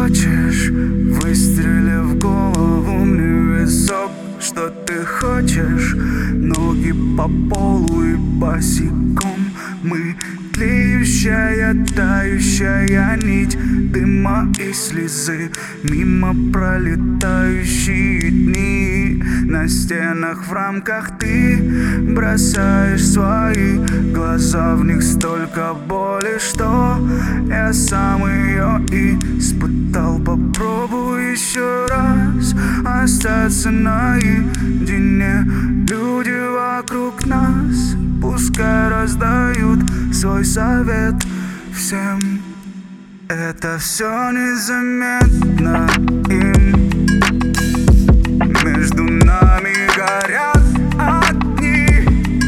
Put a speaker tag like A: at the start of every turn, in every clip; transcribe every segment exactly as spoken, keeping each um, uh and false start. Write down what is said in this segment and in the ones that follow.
A: хочешь, выстрели в голову мне в висок. Что ты хочешь? Ноги по полу и босиком. Мы тлеющая, тающая нить дыма и слезы, мимо пролетающие дни. На стенах в рамках ты бросаешь свои глаза, в них столько боли, что я сам ее испытал. Попробуй еще раз остаться наедине. Люди вокруг нас пускай раздают свой совет всем. Это все незаметно им. Между нами горят огни.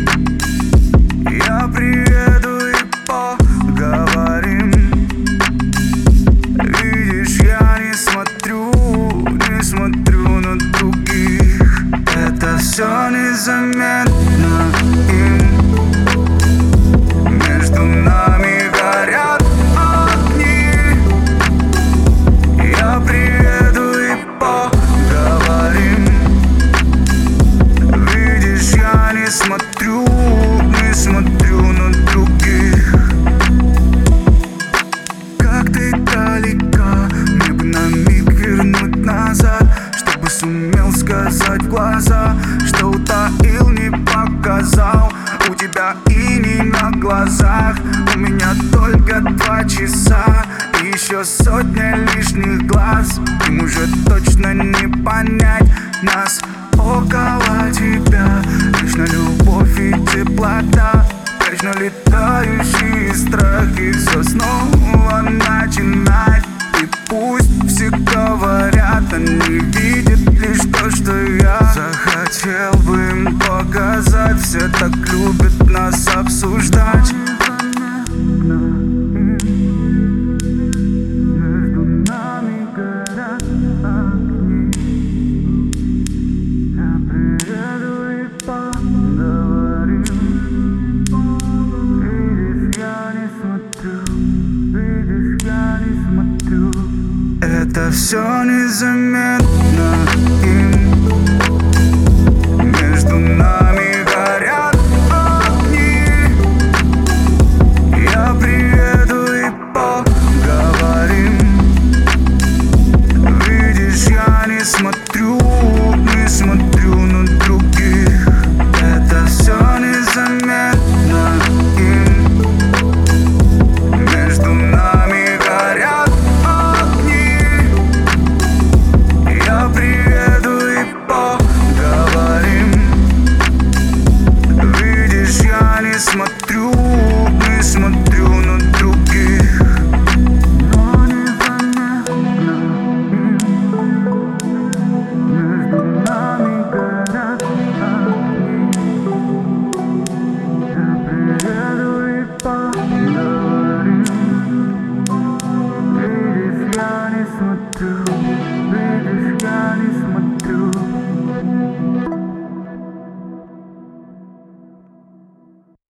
A: Я приеду и поговорим. Видишь, я не смотрю, не смотрю на других. Это все незаметно им. Между нами горят огни. Я приеду и поговорим. Видишь, я не смотрю, не смотрю на других. Как ты далека, мне бы на миг вернуть назад, чтобы сумел сказать в глаза, что утаил, не показал. У тебя иней на глазах, у меня только два часа и еще сотня лишних глаз. Им уже точно не понять нас. Около тебя вечно любовь и теплота, вечно летающие страхи. Все снова начинать. И пусть все говорят, они видят лишь то, что я захотел бы им показать. Все так любят нас обсуждать. Между нами горят огни. Я приеду и поговорим. Видишь, я не смотрю, видишь, я не смотрю. Это все незаметно.